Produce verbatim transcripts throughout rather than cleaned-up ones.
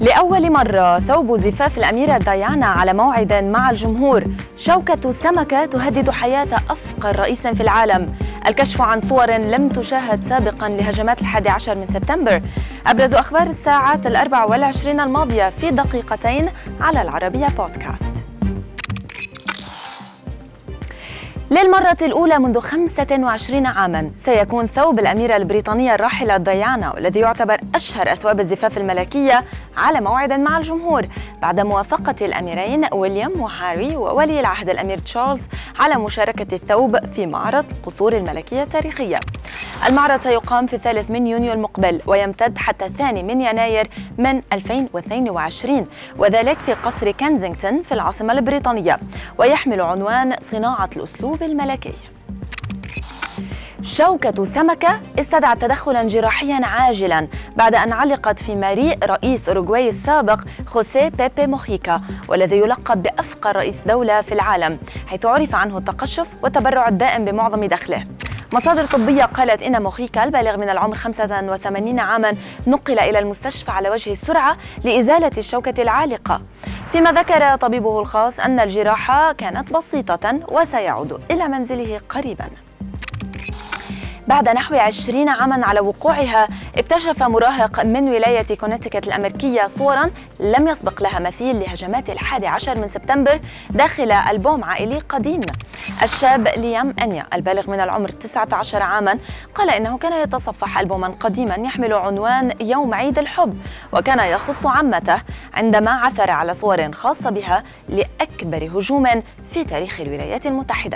لأول مرة ثوب زفاف الأميرة ديانا على موعد مع الجمهور. شوكة سمكة تهدد حياة أفقر رئيس في العالم. الكشف عن صور لم تشاهد سابقا لهجمات الحادي عشر من سبتمبر. أبرز أخبار الساعات الأربع والعشرين الماضية في دقيقتين على العربية بودكاست. للمرة الأولى منذ خمسة وعشرين عاماً سيكون ثوب الأميرة البريطانية الراحلة ديانا، والذي يعتبر أشهر أثواب الزفاف الملكية، على موعد مع الجمهور بعد موافقة الأميرين ويليام وهاري وولي العهد الأمير تشارلز على مشاركة الثوب في معرض قصور الملكية التاريخية. المعرض سيقام في الثالث من يونيو المقبل ويمتد حتى الثاني من يناير من ألفين واثنين وعشرين، وذلك في قصر كنزينغتون في العاصمة البريطانية، ويحمل عنوان صناعة الأسلوب الملكي. شوكة سمكة استدعت تدخلاً جراحياً عاجلاً بعد أن علقت في مريء رئيس أوروغواي السابق خوسيه بيبي موخيكا، والذي يلقب بأفقر رئيس دولة في العالم، حيث عرف عنه التقشف والتبرع الدائم بمعظم دخله. مصادر طبية قالت إن موخيكا البالغ من العمر خمسة وثمانين عاماً نقل إلى المستشفى على وجه السرعة لإزالة الشوكة العالقة، فيما ذكر طبيبه الخاص أن الجراحة كانت بسيطة وسيعود إلى منزله قريباً. بعد نحو عشرين عاماً على وقوعها، اكتشف مراهق من ولاية كونتيكت الأمريكية صوراً لم يسبق لها مثيل لهجمات الحادي عشر من سبتمبر داخل ألبوم عائلي قديم. الشاب ليام أنيا البالغ من العمر تسعة عشر عاماً قال إنه كان يتصفح ألبوماً قديماً يحمل عنوان يوم عيد الحب، وكان يخص عمته، عندما عثر على صور خاصة بها لأكبر هجوم في تاريخ الولايات المتحدة.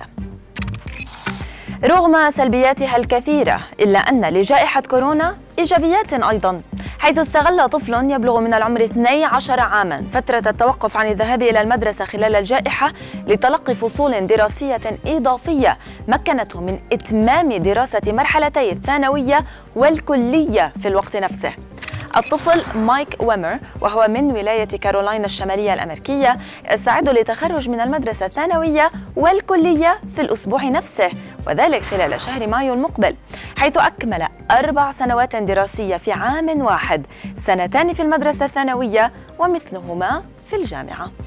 رغم سلبياتها الكثيرة، إلا أن لجائحة كورونا إيجابيات أيضاً، حيث استغل طفل يبلغ من العمر اثني عشر عاماً فترة التوقف عن الذهاب إلى المدرسة خلال الجائحة لتلقي فصول دراسية إضافية مكنته من إتمام دراسة مرحلتي الثانوية والكلية في الوقت نفسه. الطفل مايك ويمر، وهو من ولاية كارولاينا الشمالية الأمريكية، يستعد للتخرج من المدرسة الثانوية والكلية في الأسبوع نفسه، وذلك خلال شهر مايو المقبل، حيث أكمل أربع سنوات دراسية في عام واحد، سنتان في المدرسة الثانوية ومثلهما في الجامعة.